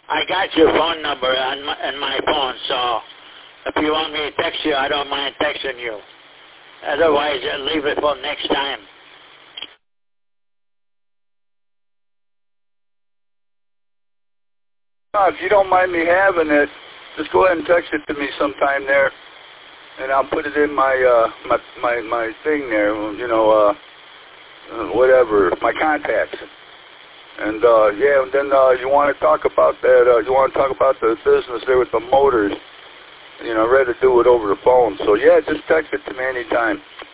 I got your phone number on my phone, so if you want me to text you, I don't mind texting you. Otherwise, leave it for next time. If you don't mind me having it, just go ahead and text it to me sometime there, and I'll put it in my my thing there. You know, whatever, my contacts. And yeah, and then you want to talk about that? You want to talk about the business there with the motors? You know, ready to do it over the phone. So yeah, just text it to me anytime.